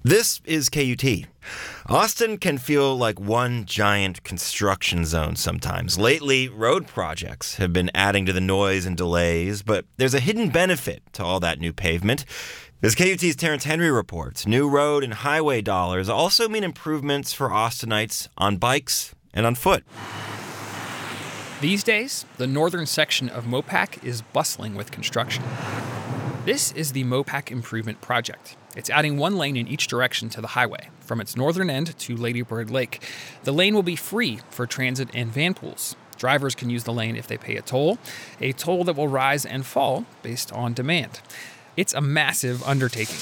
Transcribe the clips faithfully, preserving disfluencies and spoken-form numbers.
This is K U T. Austin can feel like one giant construction zone sometimes. Lately, road projects have been adding to the noise and delays, but there's a hidden benefit to all that new pavement. As K U T's Terrence Henry reports, new road and highway dollars also mean improvements for Austinites on bikes and on foot. These days, the northern section of Mopac is bustling with construction. This is the Mopac Improvement Project. It's adding one lane in each direction to the highway, from its northern end to Lady Bird Lake. The lane will be free for transit and van pools. Drivers can use the lane if they pay a toll, a toll that will rise and fall based on demand. It's a massive undertaking.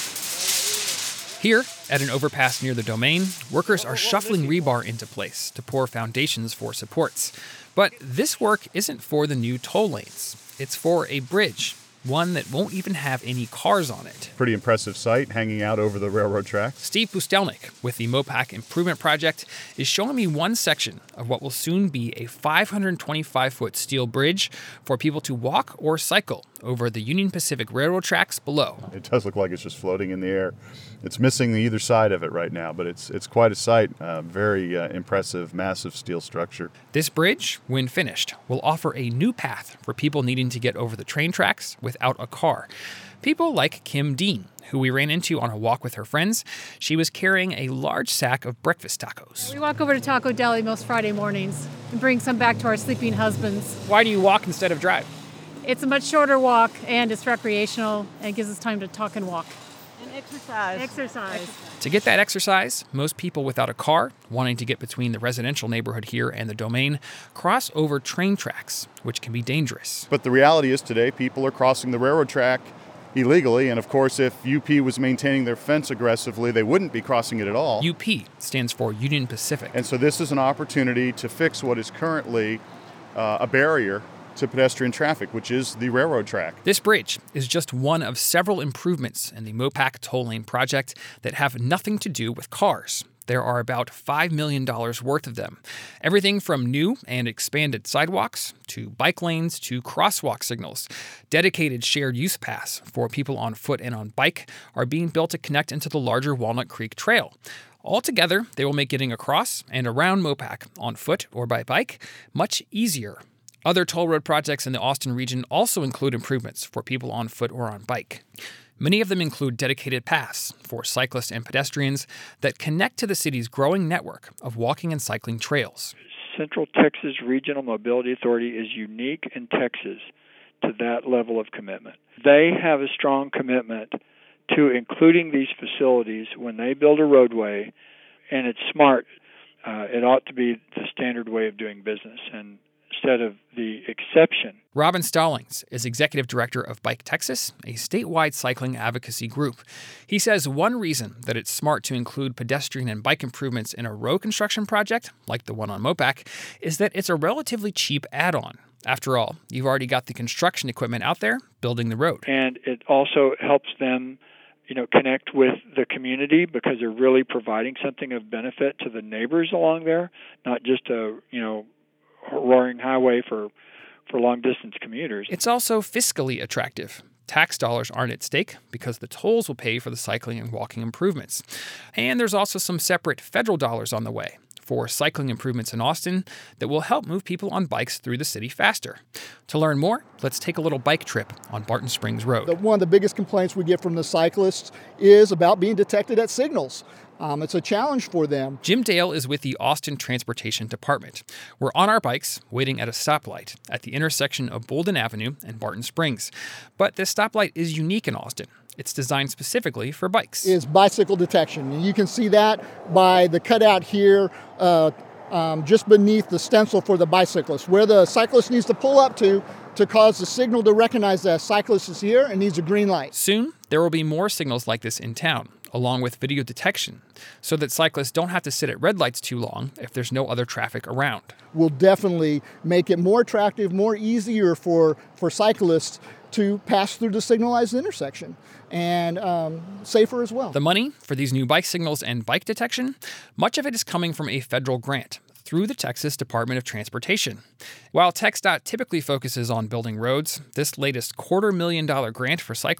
Here, at an overpass near the Domain, workers are shuffling rebar into place to pour foundations for supports. But this work isn't for the new toll lanes. It's for a bridge, one that won't even have any cars on it. Pretty impressive sight hanging out over the railroad tracks. Steve Pustelnik with the Mopac Improvement Project is showing me one section of what will soon be a five hundred twenty-five foot steel bridge for people to walk or cycle over the Union Pacific Railroad tracks below. It does look like it's just floating in the air. It's missing the either side of it right now, but it's it's quite a sight. Uh, very uh, impressive, massive steel structure. This bridge, when finished, will offer a new path for people needing to get over the train tracks without a car. People like Kim Dean, who we ran into on a walk with her friends. She was carrying a large sack of breakfast tacos. We walk over to Taco Deli most Friday mornings and bring some back to our sleeping husbands. Why do you walk instead of drive? It's a much shorter walk, and it's recreational, and it gives us time to talk and walk. And exercise. Exercise. To get that exercise, most people without a car, wanting to get between the residential neighborhood here and the Domain, cross over train tracks, which can be dangerous. But the reality is today, people are crossing the railroad track illegally, and of course, if U P was maintaining their fence aggressively, they wouldn't be crossing it at all. U P stands for Union Pacific. And so this is an opportunity to fix what is currently uh, a barrier to pedestrian traffic, which is the railroad track. This bridge is just one of several improvements in the Mopac Toll Lane project that have nothing to do with cars. There are about five million dollars worth of them. Everything from new and expanded sidewalks to bike lanes to crosswalk signals. Dedicated shared use paths for people on foot and on bike are being built to connect into the larger Walnut Creek Trail. Altogether, they will make getting across and around Mopac on foot or by bike much easier. Other toll road projects in the Austin region also include improvements for people on foot or on bike. Many of them include dedicated paths for cyclists and pedestrians that connect to the city's growing network of walking and cycling trails. Central Texas Regional Mobility Authority is unique in Texas to that level of commitment. They have a strong commitment to including these facilities when they build a roadway, and it's smart. Uh, it ought to be the standard way of doing business, and instead of the exception. Robin Stallings is executive director of Bike Texas, a statewide cycling advocacy group. He says one reason that it's smart to include pedestrian and bike improvements in a road construction project, like the one on Mopac, is that it's a relatively cheap add-on. After all, you've already got the construction equipment out there building the road. And it also helps them, you know, connect with the community because they're really providing something of benefit to the neighbors along there, not just a, you know, roaring highway for, for long-distance commuters. It's also fiscally attractive. Tax dollars aren't at stake because the tolls will pay for the cycling and walking improvements. And there's also some separate federal dollars on the way for cycling improvements in Austin that will help move people on bikes through the city faster. To learn more, let's take a little bike trip on Barton Springs Road. One of the biggest complaints we get from the cyclists is about being detected at signals. Um, it's a challenge for them. Jim Dale is with the Austin Transportation Department. We're on our bikes waiting at a stoplight at the intersection of Bolden Avenue and Barton Springs. But this stoplight is unique in Austin. It's designed specifically for bikes. Is bicycle detection. And you can see that by the cutout here uh, um, just beneath the stencil for the bicyclist, where the cyclist needs to pull up to to cause the signal to recognize that a cyclist is here and needs a green light. Soon, there will be more signals like this in town, along with video detection, so that cyclists don't have to sit at red lights too long if there's no other traffic around. Will definitely make it more attractive, more easier for, for cyclists to pass through the signalized intersection, and um, safer as well. The money for these new bike signals and bike detection, much of it is coming from a federal grant through the Texas Department of Transportation. While TxDOT typically focuses on building roads, this latest quarter million dollar grant for cycling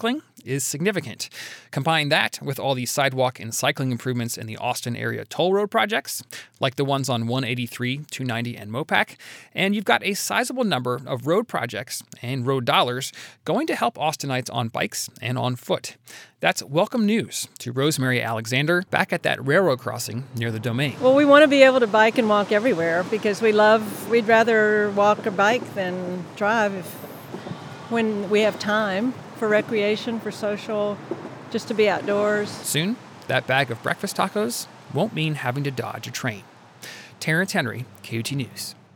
is significant. Combine that with all the sidewalk and cycling improvements in the Austin area toll road projects, like the ones on one eighty-three, two ninety, and Mopac, and you've got a sizable number of road projects and road dollars going to help Austinites on bikes and on foot. That's welcome news to Rosemary Alexander back at that railroad crossing near the Domain. Well, we want to be able to bike and walk everywhere because we love, we'd rather walk or bike than drive if, when we have time for recreation, for social, just to be outdoors. Soon, that bag of breakfast tacos won't mean having to dodge a train. Terrence Henry, K U T News.